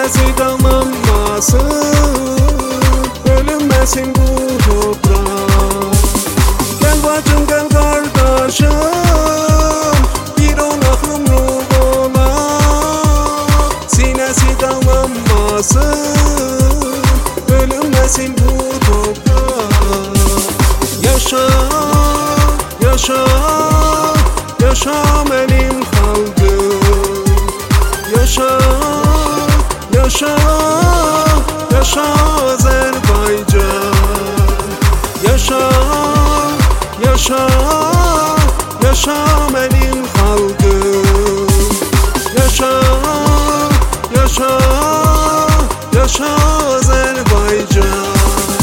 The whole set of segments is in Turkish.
Sinesi damlanmasın, bölünmesin bu toprak. Gel bacım gel kardeşim, bir onak yumruk olak. Sinesi damlanmasın, bölünmesin bu toprak. Yaşa, yaşa, yaşa benim halkım. Yaşa, yaşa, yaşa Azerbaycan. Yaşa, yaşa, yaşa benim halkım. Yaşa, yaşa, yaşa Azerbaycan.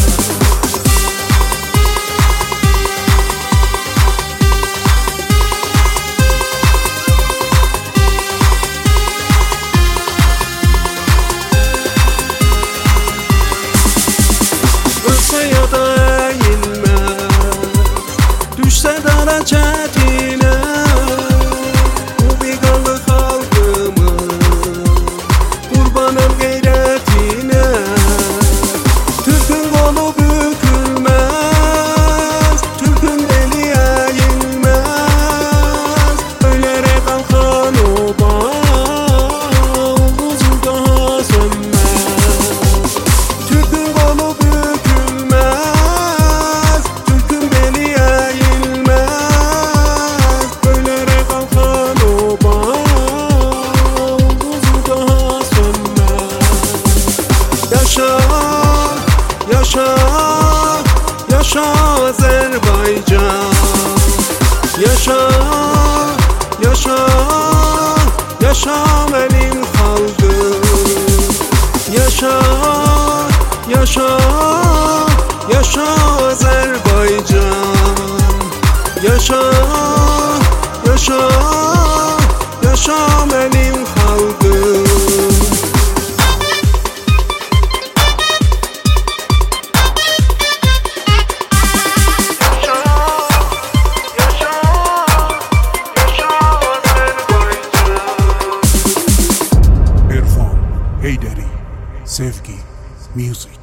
Ya da eğilmez, düşse dara çetine. Bu bir kanlı halkımın, kurbanım gayretine. Türk'ün kolu bükülmez, Türk'ün eli eğilmez. Öylere kalkan oba, umuzu daha sönmez. Türk'ün kolu yaşa, yaşa Azerbaycan. Yaşa, yaşa, yaşa benim halkım. Yaşa, yaşa, yaşa Azerbaycan. Yaşa, yaşa, yaşa benim halkım. Heyderi, Sevgi, Music.